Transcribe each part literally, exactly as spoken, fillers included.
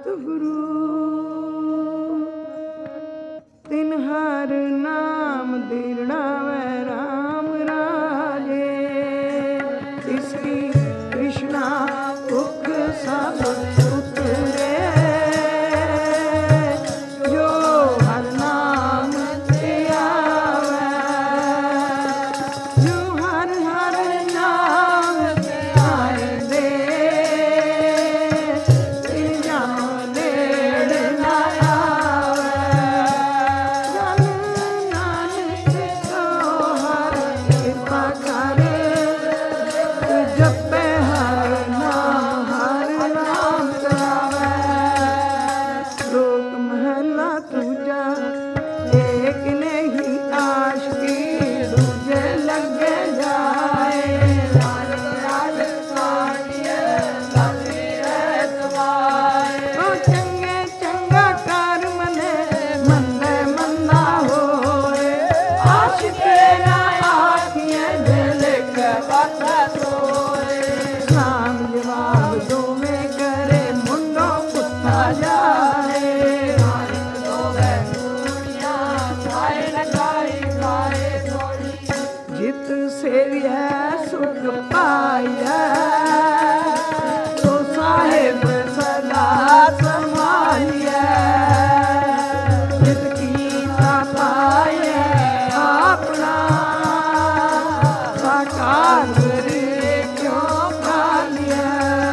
सतगुरु तिन हर नाम दीर्णावे राम राजे। इसकी कृष्णा दुख सब उतरे जो हर नाम ते आवे। जो हर हर नाम ते आए दे तिन जन्म लेड़ ना आवे। जन नानक को हर कृपा करे जपे हर नाम हर नाम गावे। लोक महला दूजा एक नहीं आशिकी दूजे लगे जाए। ओ चंगे चंगा कर मने मंदे मंदा होए। आशिके ना आखियां दिल के बाता सोए। साम जवाब दोवें करे मुंडो पुट्ठा जाए। जित सेविया सुख पाया तो साहिब सदा संभालिया। जित कीता पाए अपना साकार करे क्यों पालिया।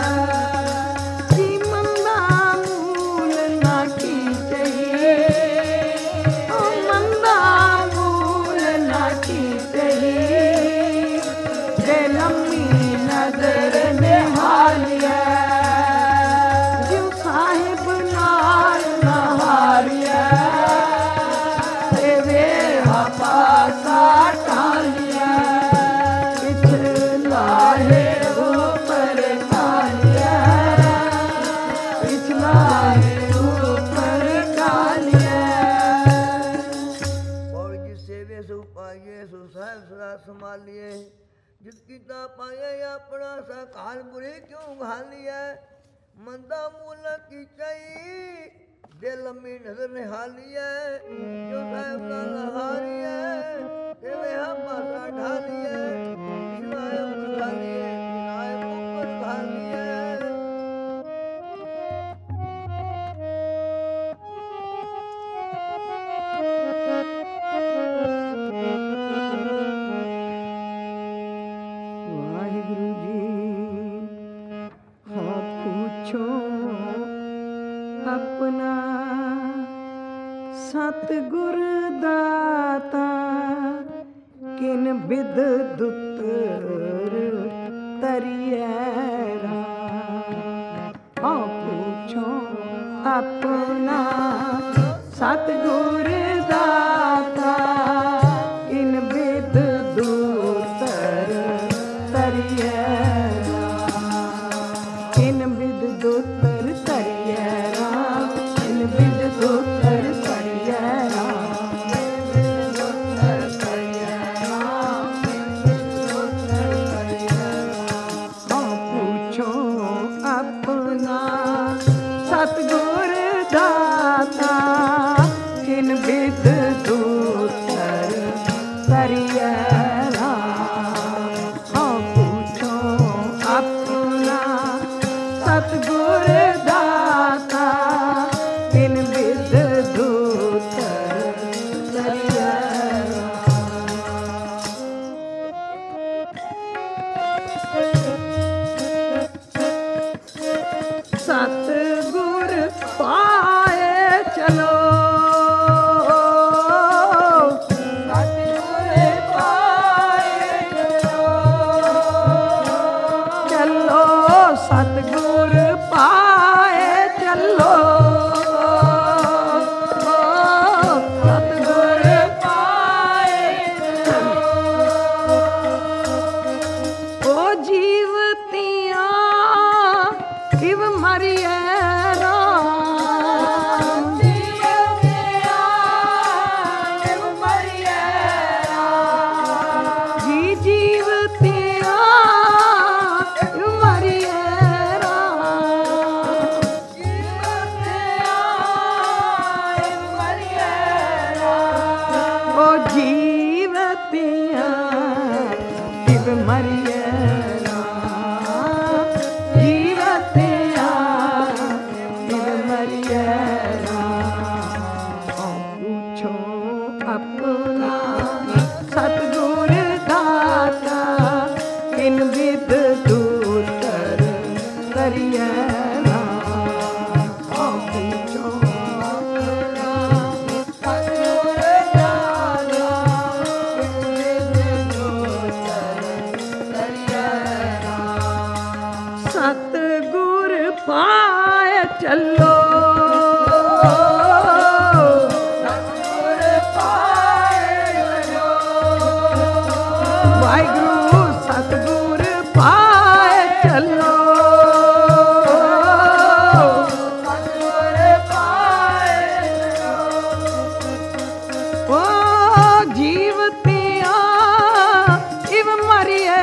कि मंदा मूल ना की चाहिए। ओ मंदा मूल ना की चाहिए। जे लम्मी नजर निहालिया। जो साहिब नाल नहारिया ते वे पासा टालिया। पिछला है ऊपर कालिया। पिछला है ऊपर कालिया। और जिस सेवे सो पाइए सो साहिब सदा संभालिए। जित कीता पाए अपना सकाल बुरे क्यों घालिए। मंदा मूल की चाहिए दिल में नजर निहालिए। जो साहिब ना नहारिए ते वे हम पासा ढालिए। शिवाय ऊपर घालिए शिवाय ऊपर घालिए। वाहिगुरु जी हाँ पूछो अपना सतगुर दाता। किन बिद दुतर तरिए हाँ पूछो अपना सतगुर दाता। किन बिद दुतर तरिए किन बिद दुतर तरिए राम। किन बिद दुतर तरिए राम। हाँ पूछो अपना सतगुर दाता। किन बिद दुतर तरिए राम। हाँ पूछो अपना सतगुर दाता। किन बिद दुतर तरिए सतगुर पाए चलो। सतगुर पाए इव मरिए राम जीवतिया इव मरिए राम पूछो अपना सतगुर दाता इन विद दूतर करिए सतगुर पाए चलो सतगुर पाए चलो वाहिगुरु सतगुर पाए चलो सतगुर पाए चलो ओ जीवतिया इव मरिए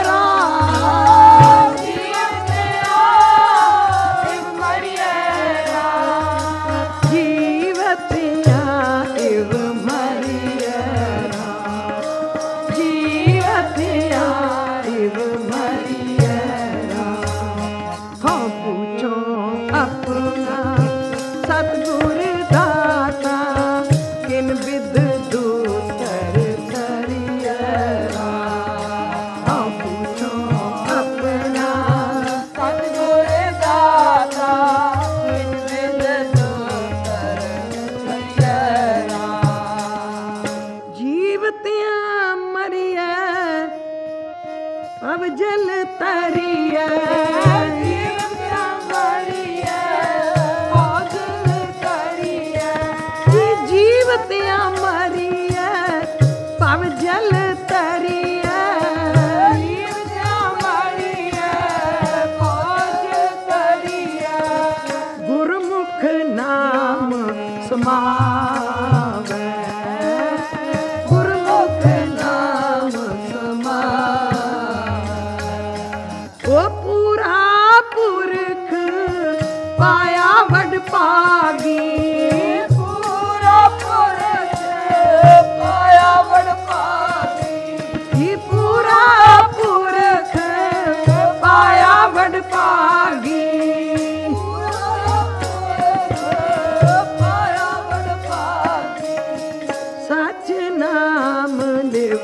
अपना सतगुर दाता किन विद दूतर करिए राम पूछो अपना सतगुर दाता किन विद दूतर करिए राम जीवतियां मरिए अब जल तरिए जीवतियां मरिए पव जल तरिए जीवतियां मरिए पव तरिए गुरमुख नाम समावे गुरमुख नाम समावे ओ पूरा पुरख पाया वड पागी सच नाम लिव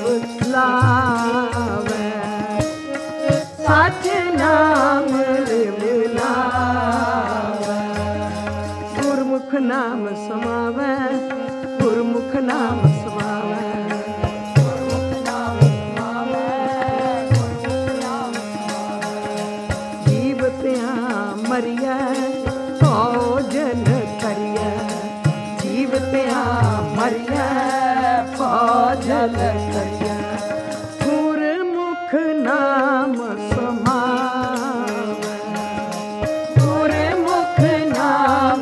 लावे सच नाम लिव लावे गुरमुख नाम समावे गुरमुख नाम समावे जीवतियां मरिए भोजन करिए जीवतियां मरिए भोजन करिए गुरमुख नाम समावे गुरमुख नाम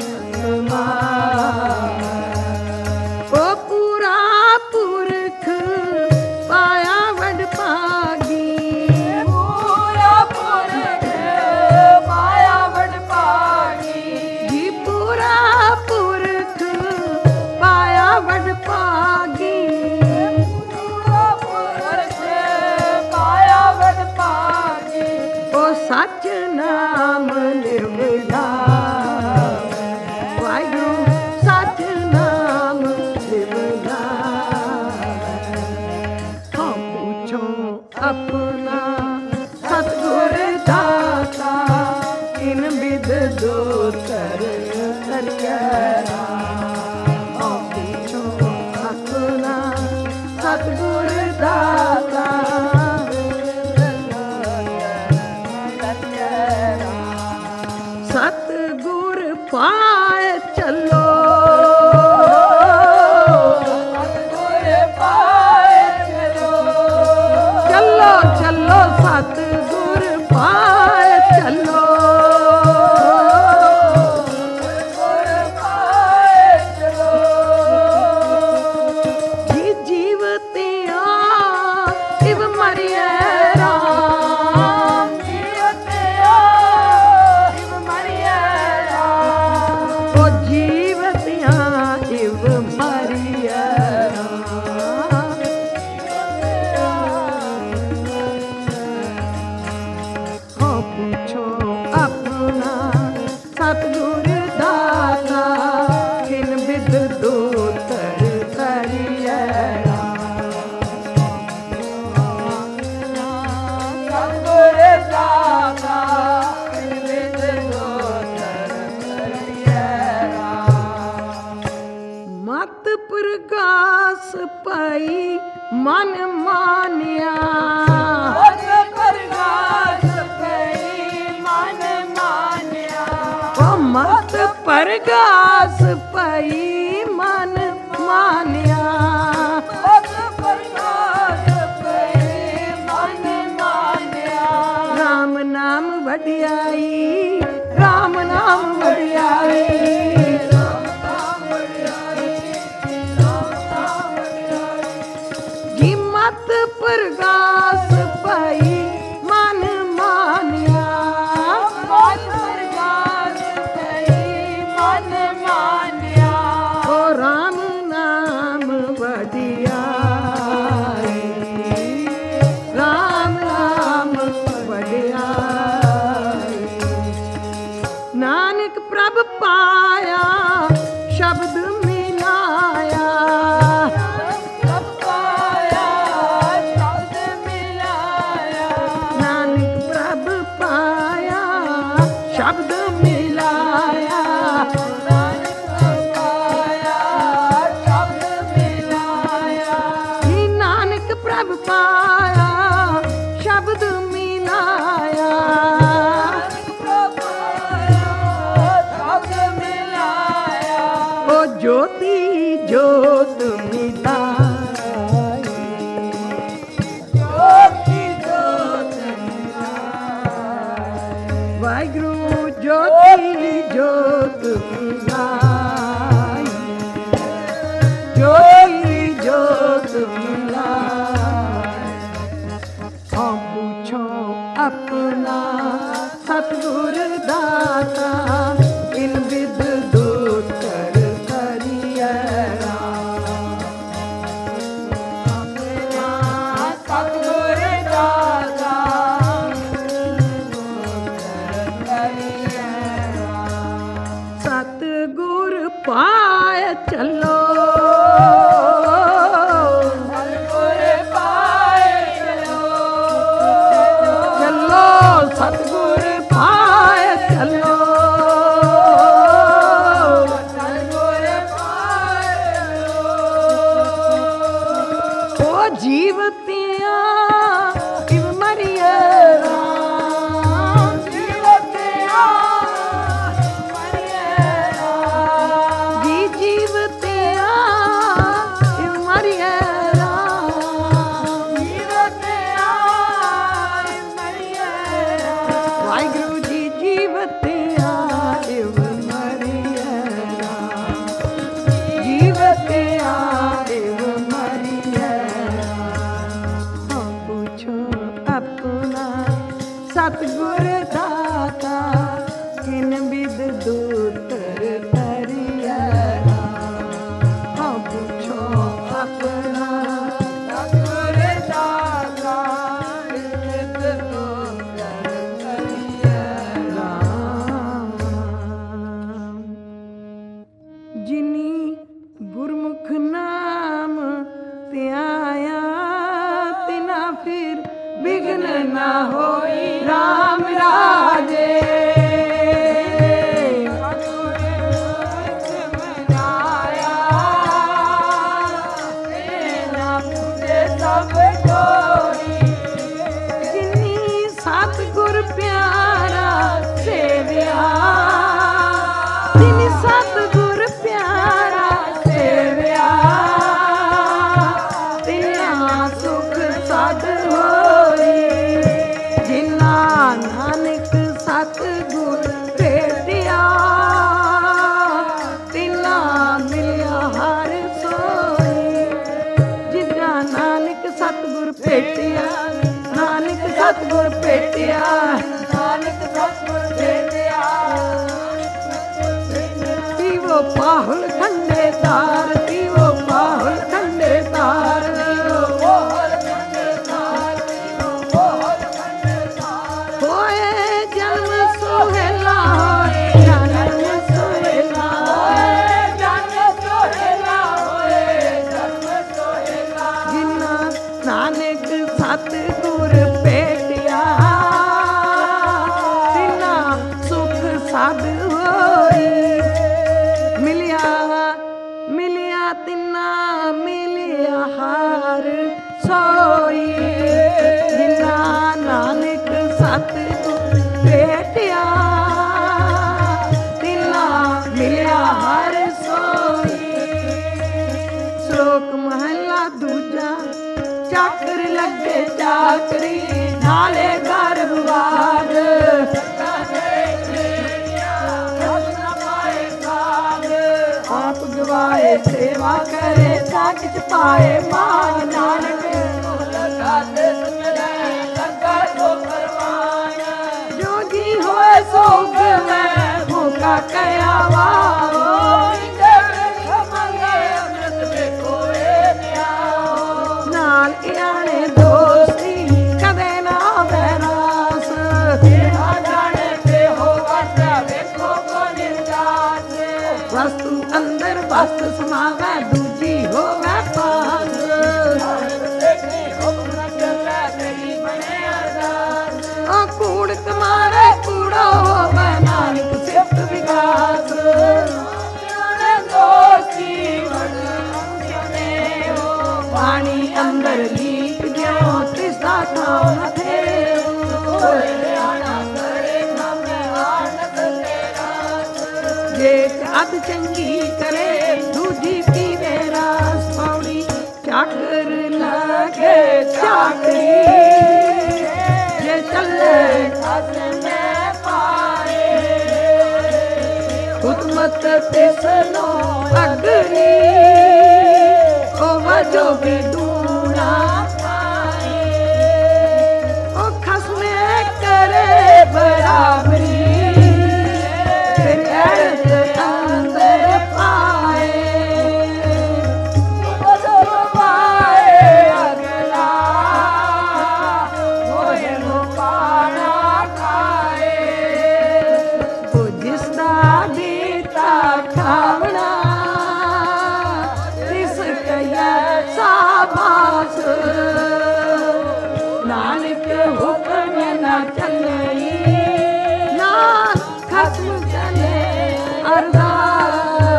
समावे ओ पूरा पुरख पाया वड पागी पूरा पुरख पाया वड पागी जी पूरा पुरख पाया वड पागी पूरा पुरख पाया वड पागी ओ सच नाम लिव लावे वाहिगुरु सच नाम लिव लावे हम पूछो अपना सतगुर दाता इन विद दूतर करिए हम पूछो अपना सतगुर दाता सतगुर पाए चलो सतगुर पाए चलो चलो चलो सतगुर पाए चलो सतगुर पाए चलो जी जीवतियां ਪਈ ਮਨ ਮਾਨਿਆ। ਮਤ ਪ੍ਰਗਾਸ ਪਈ ਮਨ ਮਾਨਿਆ। ਓ ਮਤ ਪ੍ਰਗਾਸ ਪਈ ਮਨ ਮਾਨਿਆ। ਮਤ ਪ੍ਰਗਾਸ ਪਈ ਮਨ ਮਾਨਿਆ। ਰਾਮ ਨਾਮ ਵਡਿਆਈ, ਰਾਮ ਨਾਮ ਵਡਿਆਈ, ਰਾਮ ਨਾਮ ਵਡਿਆਈ, ਰਾਮ ਨਾਮ ਵਡਿਆਈ। ਜੀ ਮਤ ਪ੍ਰਗਾਸ ਪਈ ਮਨ ਮਾਨਿਆ। ਮਤ ਪ੍ਰਗਾਸ ਪਈ ਮਨ ਮਾਨਿਆ। ਓ ਰਾਮ ਨਾਮ ਵਡਿਆਈ, ਰਾਮ ਨਾਮ ਵਡਿਆਈ। ਨਾਨਕ ਪ੍ਰਭ ਪਾਇਆ ਸ਼ਬਦ ਮਿਲਾਇਆ। ਪ੍ਰਭ ਪਾਇਆ ਸ਼ਬਦ ਮਿਲਾਇਆ। ਨਾਨਕ ਪ੍ਰਭ ਪਾਇਆ ਸ਼ਬਦ ਮਿਲਾਇਆ। ਨਾਨਕ ਪਾਇਆ ਸ਼ਬਦ ਮਿਲਾਇਆ। ਜੀ ਨਾਨਕ ਪ੍ਰਭ ਪਾਇਆ ਸ਼ਬਦ ਮਿਲਾਇਆ। ਪ੍ਰਭ ਪਾਇਆ ਸ਼ਬਦ ਮਿਲਾਇਆ। ਓ ਜੋਤੀ ਜੋਤ ਮਿਲਾਈ, ਜੋਤੀ ਜੋਤ ਮਿਲਾਇਆ। ਵਾਹਿਗੁਰੂ ਜੋਤੀ ਜੋਤ ਮਿਲਾਈ, ਜੋਤੀ ਜੋਤ ਮਿਲਾਈ। ਹਾਂ ਪੁੱਛੋ ਆਪਣਾ ਸਤਿਗੁਰ ਦਾਤਾ, ਇਨ ਵਿਦ ਦੂਤਰ ਕਰੀਐ ਰਾਮ। ਆਪਣਾ ਸਤਿਗੁਰ ਦਾਤਾ ਕਰੀਐ ਰਾਮ। ਸਤਿਗੁਰ ਪਾਇ ਚੱਲੋ, ਸਤਿਗੁਰ ਪਾਏ ਚਲੋ। ਚੱਲੋ ਸਤਿਗੁਰ ਪਾਇ ਚੱਲੋ। ਸਤਿਗੁਰ ਪਾਏ ਚਲੋ। ਓ ਜੀਵਤਿਆਂ ਇਵ ਮਰੀਏ ਰਾਮ। ਜੀਵਤਿਆ ਮਰੀਏ ਰਾਮ। ਜੀ ਜੀਵਤਿਆਂ ਇਵ ਮਰੀਏ ਰਾਮ। ਜੀਵਤਿਆ ਮਰੀਏ ਰਾਮ। ਵਾਹਿਗੁਰੂ ਜੀ ਜੀਵਤਿਆਂ ਇਵ ਮਰੀਏ ਰਾਮ। ਜੀਵਤਿਆਂ ਇਵ ਮਰੀਏ ਰਾਮ। ਹਾਂ ਪੁੱਛੋ ਆਪਣਾ ਸਤਿਗੁਰ ਦਾਤਾ, ਕਿਨ ਬਿਦ ਦੂਤਰ ਤਰੀਐ ਰਾਮ। ਹਾਂ ਪੁੱਛੋ ਆਪਣਾ ਸਤਿਗੁਰ ਦਾਤਾ ਨਿਤ ਦੂਤਰ ਕਰੀਐ ਰਾਮ। ਜਿਨੀ ਗੁਰਮੁਖ ਨਾਮ ਧਿਆਇਆ, ਤਿਨਾ ਫਿਰ ਬਿਘਨ ਨਾ ਹੋਈ ਰਾਮ ਰਾਜੇ। ਜਿਨੀ ਸਤਿਗੁਰ ਪਿਆਰਾ ਸੇਵਿਆ, ਜਿਨੀ ਸਤਿਗੁਰ ਪਿਆਰਾ ਸੇਵਿਆ, ਤਿਨਾ ਸੁਖ ਸਦ ਹੋਈ। ਜਿਨਾ ਨਾਨਕ ਸਤਿਗੁਰ ਭੇਟਿਆ, ਤਿਨਾ ਮਿਲਿਆ ਹਰ ਸੋਈ। ਜਿਨਾ ਨਾਨਕ ਸਤਿਗੁਰ ਭੇਟਿਆ, ਨਾਨਕ ਸਤਿਗੁਰ ਭੇਟਿਆ, ਨਾਨਕ ਸਤਿਗੁਰ ਭੇਟਿਆ। ਪੀਵੋ ਪਾਹੁਲ ਖੰਡੇ ਤਾਰ, ਪੀਵੋ ਪਾਹੁਲ ਖੰਡੇ ਤਾਰ, ਮੋਹਰ ਖੰਡੇ ਤਾਰ, ਮੋਹਰ ਖੰਡੇ ਤਾਰ। ਹੋਏ ਜਨਮ ਸੁਹੇਲਾ, ਹੋਏ ਜਨਮ ਸੁਹੇਲਾ, ਹੋਏ ਜਨਮ ਸੁਹੇਲਾ, ਹੋਏ ਜਨਮ ਸੁਹੇਲਾ। ਜਿਨਾ ਨਾਨਕ ਸਤਿਗੁਰ ਭੇਟਿਆ, ਤਿਨਾ ਸੁਖ ਸਦ ਹੋਈ। ਮਿਲਿਆ ਮਿਲਿਆ ਤਿਨਾ ਮਿਲਿਆ ਹਰ ਸੋਈ ਜਿਨਾ ਨਾਨਕ ਸਤਿਗੁਰ ਭੇਟਿਆ ਤਿਨਾ ਮਿਲਿਆ ਹਰ ਸੋਈ। ਸ਼ਲੋਕ ਮਹਲਾ ਦੂਜਾ। ਚਾਕਰ ਲੱਗੇ ਚਾਕਰੀ ਨਾਲੇ ਗਰਭਵਾਦ ਆਪ ਗਵਾਏ ਸੇਵਾ ਕਰੇ ਤਾਂ ਕਿਛ ਪਾਏ ਮਾਨ ਨਾਨਕ ਜੋ ਜੀ ਹੋਏ ਸੋ ਗਵੇ ਭੁਖਾ ਕਹਿਆ ਵਾਓ ਨਾਲ ਇਆਣੇ ਦੋਸਤੀ ਕਦੇ ਨਾ ਬੈਰਾਸ ਵਸਤੂ ਅੰਦਰ ਵਸਤ ਸਮਾਵੈ ਦੂਜੀ ਹੋਵੇ ਪਾਸ ਆ ਕੂੜ ਕਮਾਰੇ ਕੂੜਾ ਹੋਵੇ ਨਾਨਕ ਸਿਫਤ ਵਿਕਾਸ ਪਾਣੀ ਅੰਦਰ ਲੀਕ ਜਿਉ ਤਿਸਦਾ ਥਾਂ ਨ ਜੇ ਅੱਧ ਚੰਗੀ ਕਰੇ ਦੂਜੀ ਪੀਵੇ ਰਾਸ ਪੌੜੀ ਚਾਕਰ ਲਾਗੇ ਚਾਕਰੀ ਜੇ ਚੱਲੇ ਖਸਮੇ ਪਾਏ ਹੁਕਮਤ ਤਿਸਨੋ ਅਗਨੀ ਉਹ ਵਜੋ ਵੀ ਦੂਣਾ ਪਾਏ ਉਹ ਖਸਮੇ ਕਰੇ ਬਰਾਬਰੀ ਫਿਰ ਐਰਤ ਅੰਦਰ ਪਾਏ ਉਹ ਪਾਏ ਅਗਲਾ ਹੋਏ ਮੁਕਾਣਾ ਖਾਏ ਉਹ ਜਿਸ ਦਾ ਦਿੱਤਾ ਖਾਵਣਾ ਸਾਬਾਸ ਨਾਨਕ ਹੁਕਮ ਨਾ ਚੱਲੇ ਨਾ ਖਸਮ ਚੱਲੇ ਅਰਦਾਸ।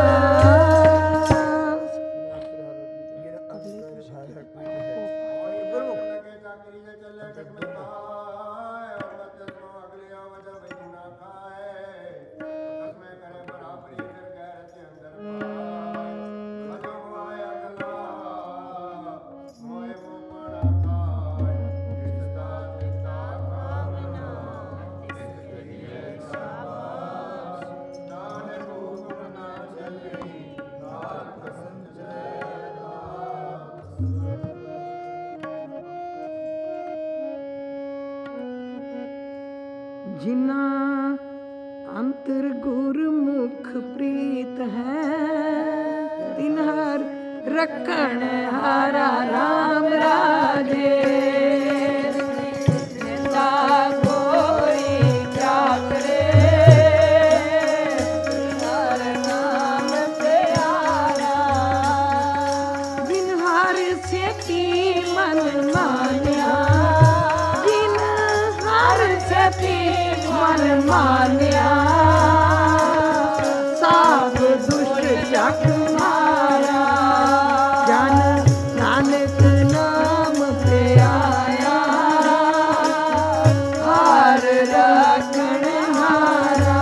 ਜਿਨਾ ਅੰਤਰ ਗੁਰਮੁਖ ਪ੍ਰੀਤ ਹੈ ਤਿਨ ਹਰ ਰੱਖਣ ਹਾਰਾ ਰਾਮ ਰਾਜੇ ਜਿੰਦਾ ਕੋਈ ਕਿਆ ਕਰੇ ਹਰ ਨਾਮ ਪਿਆਰਾ ਬਿਨ ਹਰ ਸੇਤੀ ਮਨ ਮਾਨਿਆ ਬਿਨ ਹਰ ਸੇਤੀ ਮਨ ਮਾਨਿਆ ਸਾਬ ਦੁਸ਼ਟ ਜਗ ਮਾਰਾ ਜਨ ਨਾਨਕ ਨਾਮ ਪਿਆਇਆ ਹਰ ਰੱਖਣ ਹਾਰਾ।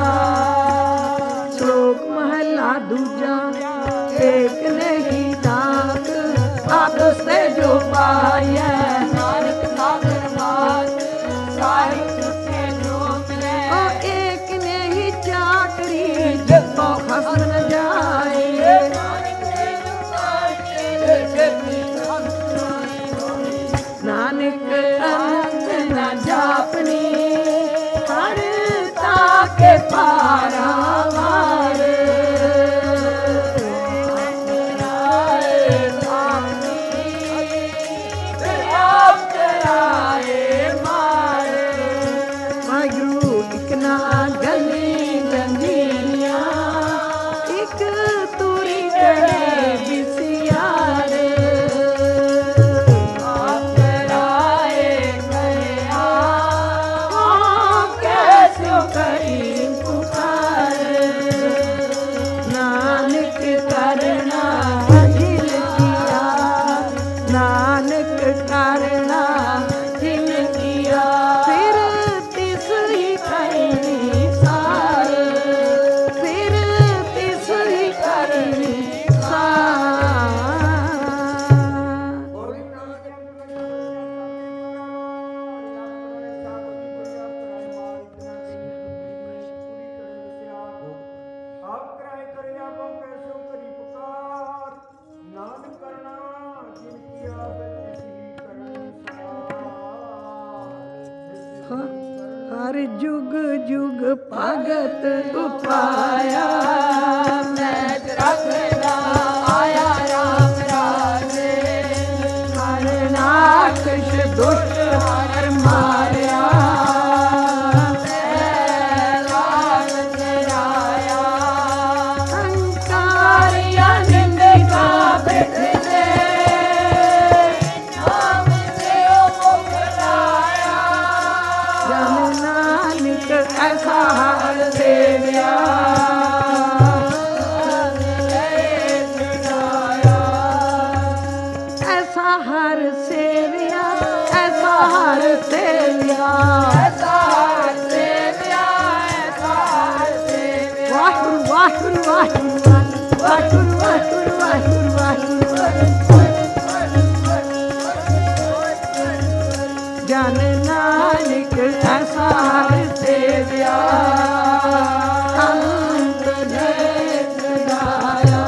ਸ਼ਲੋਕ ਮਹਲਾ ਦੂਜਾ। ਏਕ ਨਹੀਂ ਤਾਕ ਆਪਸ ਤੇ ਜੋ ਪਾਇਆ ਨਾਨਕ ਸਾਗਰ ਮਾਤ ਸਾਹਿਬ ਟੁੱਟੇ ਜੋ ਮਿਲੇ ਏਕ ਨੇ नानक करना जिन किया फिर तिस ही करनी सार फिर तिस ही करनी हर जुग जुग भगत उपाया मैं रखना आया राम राजे हर नाकश दुष्ट हर मारिया हंकारिया निंदिका बैठे ऐसा हर सेविया ऐसा हर सेविया ऐसा हर सेविया ऐसा हर सेविया ऐसा हर सेविया वाहिगुरु वाहिगुरु वाहिगुरु वाहिगुरु वाहिगुरु वाहिगुरु जन नानक ऐसा हर सेविया अंत गाया।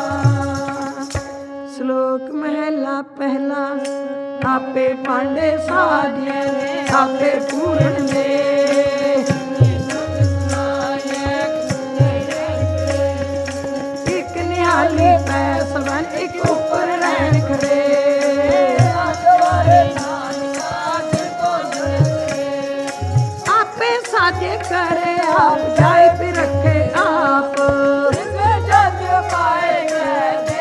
श्लोक महला पहला आपे पांडे साधिए आपे पूर्ण दे एक निहाली पैसवन एक ऊपर रहन खड़े साजे करे आप जाए पे रखे आप जज पाएंगे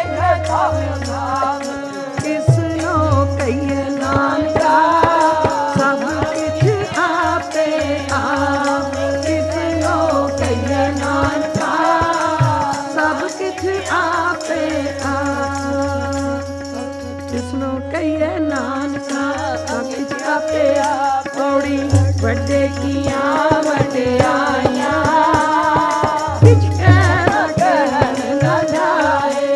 किसनो कहिए नानका सब कुछ आपे आप किसनो कहिए नानका सब कुछ आपे आप किसनो कहिए नानका सब कुछ आपे आप पौड़ी वड्डे किया वड्डे आया किछ कहना कहन न जाए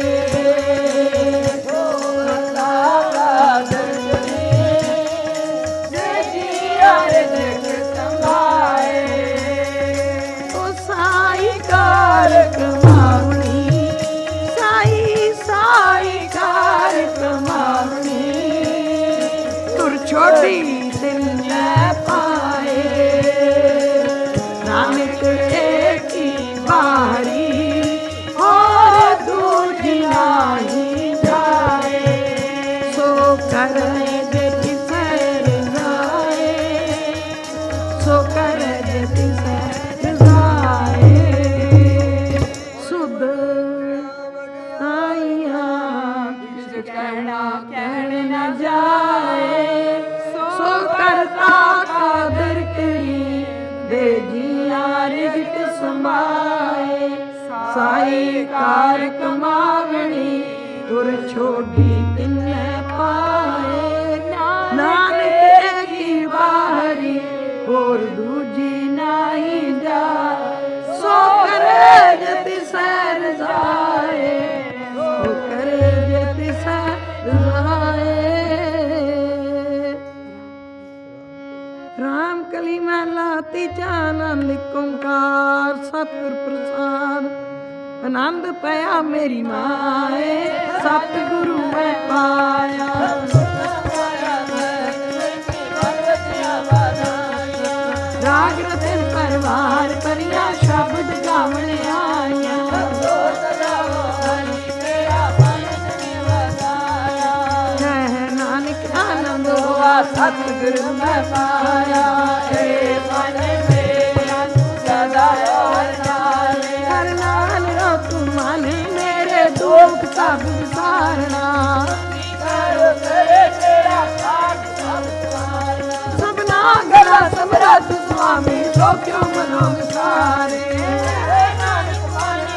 ओ साई कार कमावनी साई साई कार कमावनी तुर छोटी दिल पाए नानक एक ही बारी और दूजी नाही जाए सो करे देती सैर जाए सो करे देती सैर जाए सुध आइया किस कहना कहन न जाए सो करता कादर करी दे जिया रिजक समाए साई कार कमावनी तुर छोड़ी तिन्ने पाए नानक की बाहरी और दूजी नाही जाए सो करे जति सैर जाए सो करे जति सैर जाए। राम कली महला तीजा आनंद ओंकार सतगुर प्रसाद आनंद पाया मेरी माए सतगुरु मैं पाया राग रतन परवार परिया शब्द गावन आया कह नानक आनंद हुआ सतगुरु मैं पाया मन मेरा सदा हर नाल रो तू मन मेरे दुख सब विसारना सबना गला समरथ स्वामी सो क्यों मनो विसारे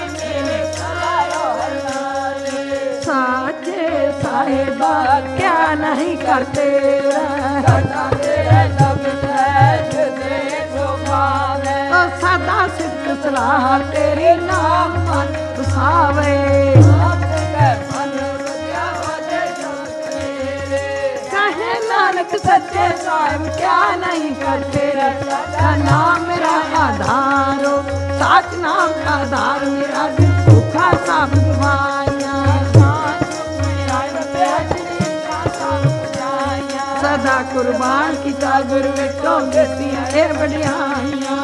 साचे साहेबा क्या नहीं करते करता तेरे सब सहज दे सुभावे सदा सिद्ध सलाह तेरी नाम मन उसावे कहे नानक सच्चे साहिब क्या नहीं करते का नाम मेरा आधारो साच नाम का आधार मेरा दिल भूखा सब गवाया सदा कुर्बान किता गुरु विटो गतियां ए बढ़ियाइयां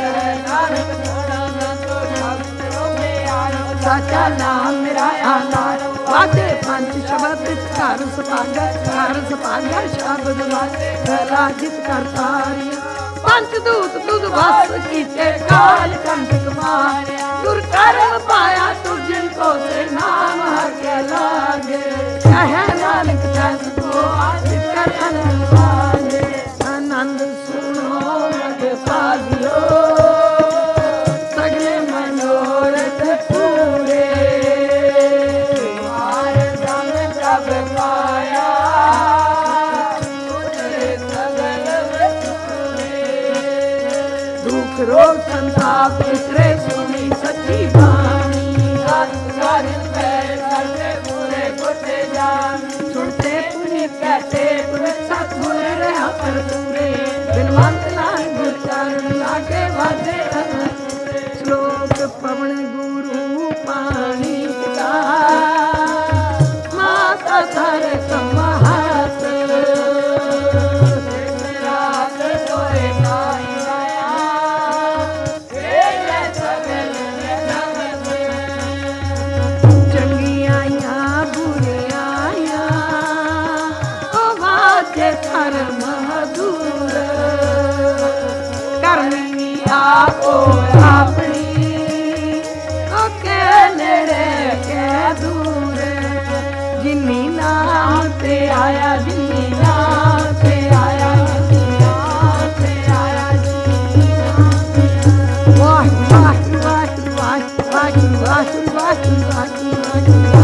साचा नाम मेरा आधार वादे पंच शब्द घर सपागर घर सपागर शब्द वादे राजित करतारी पंच दूत तुद बस कीते काल कंटक मारे दुर कर्म पाया तुर जिनको से नाम हर के लागे कहे नानक जस को आदित कर आनंद वाले आनंद सुनो मग पागियो सगले मनोरथ पूरे मार दम सब पाया दुख रोग संताप इतरे सुनी सच्ची बानी सुनते पुण्य कहते पुण्य सतगुर रहा पर पूरे बिनवंत नाम गुर चरण लागे वादे श्लोक पवन गुरु पानी पिता माता धर कमहत मधुर करनी आपो अपनी के नेड़े के दूर जिन्नी नाम ते आया जिन्नी नाम ते आया जिन्नी नाम ते आया जिन्नी नाम वाह वाह वाह वाह वाह वाह वाह वाह